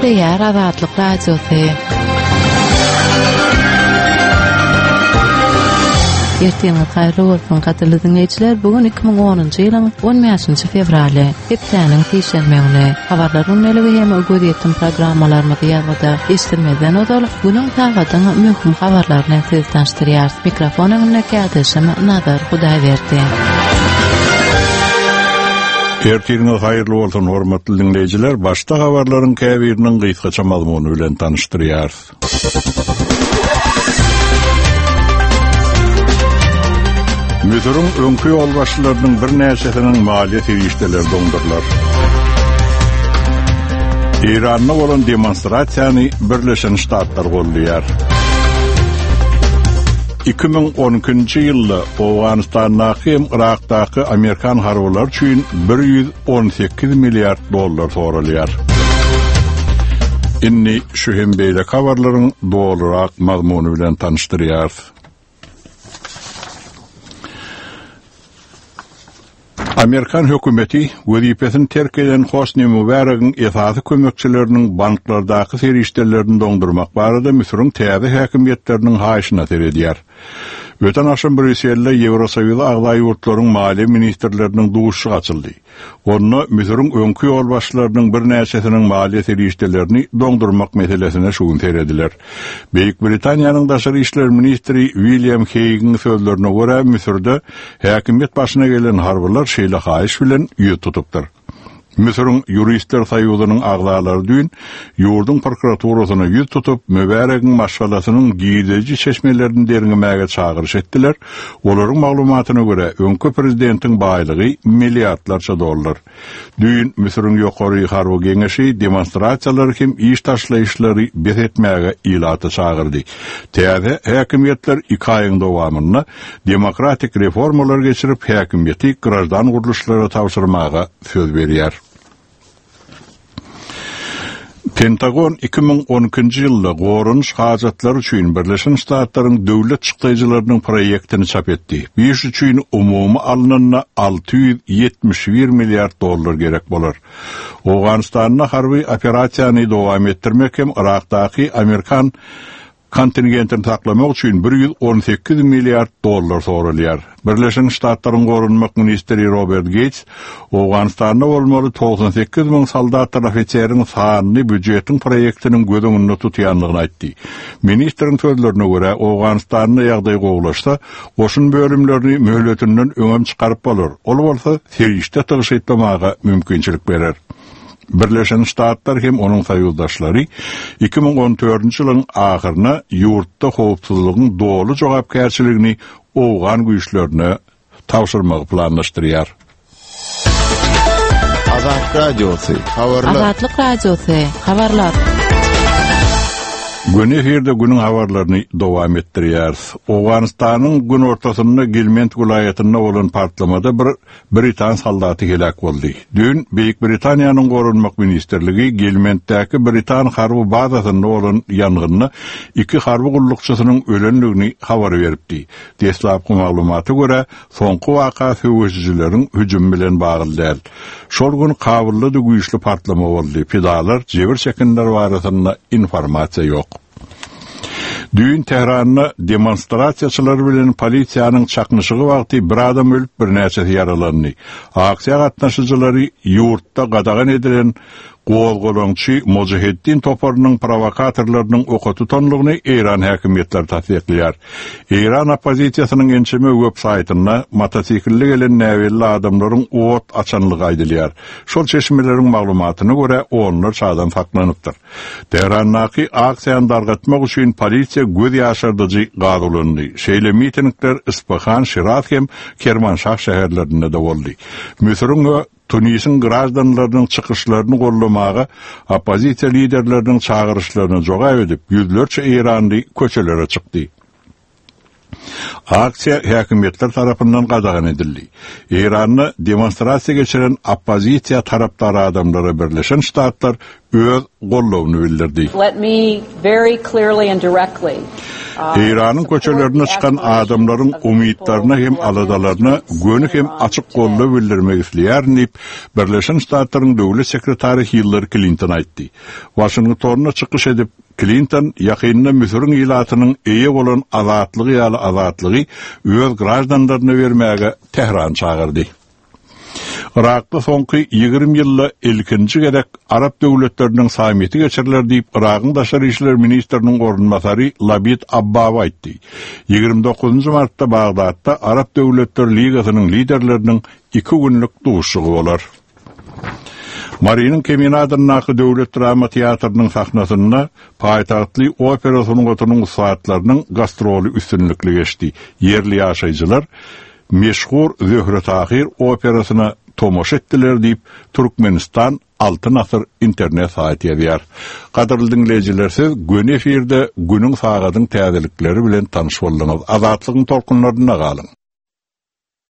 Ýer Azatlyk Radiosu. Ertiňiz haýrly bolsun gaderly dinleýijiler. Bugün 2010-njy ýylyň 15-nji fevraly, hepdeniň şeýşembe güni. Habarlaryň neligi hem öwgediýetdim programmalarymyzy ýazgada eşitmeden odalyk günüň tagadyň möhüm habarlaryny siz tanıştyrýar. Mikrofonyň näkädişim Nazar Hudaýberdi. Ertiňiz haýrly bolsun hormatly dinleýijiler. Başda habarlaryň käbiriniň gysgaça mazmuny bilen tanıştyrýar. Müdürün öňkü ýol başçylarynyň bir näçesiniň maliýet ýerişdeleri doňdurlar. İran'da bolan demonstrasiýany Birleşen Ştatlar gollaýar. 2012-nji ýylda Awganistanyň hem Irakdaky Amerikan harwlary üçin $118 milliard sorulýar. Inni şu hem beýle habarlaryň dolarak mazmuny bilen tanıştyrýar. Amerikan hökümeti wezipesini terk eden Hosni Mubarak'ın esasy kömekçilerinin banklardaky serişdelerini doňdurmak barada Misiriň täze häkimiýetleriniň haýyşyna seredýär. Öten aşam Brüsselde Ýewrosoýuz agdaý ýurtlaryň maliýe ministrleriniň duşy açyldy. Onu Misiriň öňkü ýol başçylarynyň bir näçesiniň maliýe serişdelerini doňdurmak meselesine şugun serediler. Beýik Britaniýanyň daşary işler ministri William Hague'ň sözlerine görä Misirde häkimiýet başyna gelen harbylar şeýle haýyş bilen ýet tutupdyr. Misiriň Juristler Soýuzynyň agdalary dün ýurdun prokuraturasyna ýet tutup Mübarek'iň maşgalasynyň giýdeji çeşmelerini derňemäge çagyryş etdiler. Olaryň maglumatyna görä öňkü prezidentiň baýlygy milliardlarça dollar. Dün Misiriň ýokary harby geňeşi demonstrasiýalary hem iş taşlaýyşlary beretmäge ýylaty çagyrdy. Täze häkimiýetler 2 aýyň dowamyna demokratik reformalar geçirip häkimiýeti grajdan guruluşlara tawşyrmaga söz berýär. Pentagon 2012-nji ýylda gorunç hajatlary üçin Birleşen Ştatlaryň döwlet çykdyjylarynyň proýektini çap etdi. Bu iş üçin umumy alnyna $671 milliard gerek bolar. Awganistanyň harby operasiýany dowam etdirmek hem Irakdaky Amerikan kontingentini taklamak üçin $118 milliard sorulýar. Birleşen Ştatlaryň gorunmak ministri Robert Gates, Awganistanda bolmaly 98.000 soldatlar ofiseriň sanyny büdjetiň proýektiniň gödüňünde tutýanlygyny aýtdy. Ministriň sözlerine görä, Awganistanyň ýagdaý gowlaşsa, goşun bölümlerini möhletinden öňem çykaryp bolar. Ol bolsa, serişde tygyş etmemaga mümkinçilik berer. Birleşen Ştatlar hem onun soýuzdaşlary 2014-nji ýylyň ahyryna ýurtda howpsuzlygyň dolu jogapkärçiligini Awgan güýçlerine tawşyrmagy planlaşdyrýar. Azatlyk Radiosu, habarlar. Güni herde günün habarlaryny dowam etdirýär. Awganistanyň gün ortasynda Gelment vilayatyna bolan partlamada bir Britan soldaty helak boldy. Dün Beýik Britaniýanyň gorunmak ministrligi Gelmentdäki Britan harby bazasynda bolan ýangyny 2 harby gullukçysynyň ölenligini habar beripdi. Deslapky maglumaty görä, soňky waka söwüşçileriň hüjüm bilen baglydyr. Şol gün kabully da güýçli partlama boldy. Pidalar jebir çekinler barasynda informasiýa ýok. Dün Tehranda demonstrasiýaçylar bilen polisiýanyň çaknyşygy wagty bir adam ölüp bir näçesi yaralandy. Aksiýa gatnaşyjylary ýurtda gadagan edilen Gol-golonçy Mojahiddin toparynyň provokatorlarynyň oka tutanlygyny İran häkimiýetleri tasdiklýar. İran opozisiýasynyň ençeme web saýtyna motosikilli gelen näwelli adamlaryň ot açanlygy aýdylýar. Şol çeşmeleriň maglumatyna görä onlar çadan saklanypdyr. Tehrandaky aksiýany dargatmak üçin polisiýa göz ýaşardyjy gadulandy. Şeýle mitingler Ispahan, Şiraz hem Kermanşah şäherlerinde de boldy. Misiriň Tunisiň grajdanlarynyň çykyşlaryny gollamaga opozisiýa liderleriniň çagyryşlaryny joga edip ýüzlerçe İranly köçelere çykdy. Aksiya häkimetler tarapından qadağan edildi. İran'ı demonstrasiya geçiren oppozisiya tarapdary adamlara Birleşen Ştatlar öz gollawuny bildirdi. Let me very clearly and directly İran'ın köçelerine çıkan adamların umidlarına hem aladalarına gönük hem açık gollu bildirmek isteýär diýip Birleşen Ştatlaryň döwlet sekretary Hillary Clinton aýtdy. Washington'a çykyş edip Clinton ýakynda Misiriň ilatynyň eýe bolan azatlygy ýaly azatlygy öz graždanlaryna bermäge Tehran çagyrdy. Irak'ta soňky 20 ýylda ilkinji gerek Arab döwletleriniň samiti geçiriler diýip Irakyň daşary işler ministriniň ornmasary Labid Abbaw aýtdy. 29 martda Bagdatda Arab Döwletleri Ligasynyň liderleriniň 2 günlük duşugy bolar. Marinin Keminadynyň döwlet drama teatrynyn sahnasyna paýtagtly operasyonyň oturunyň saatlarynyň gastroli üstünlikli geçdi. Yerli ýaşaýjylar meşhur Zöhre Tahir operasyna tomoş etdiler diýip Türkmenistan Altyn Asr internet saýty ýazýar. Gaderly dinleýijiler, siz gün efirde günüň sagatyň täzelikleri bilen tanyş boldyňyz. Azatlygyň tolkunlaryna galyň.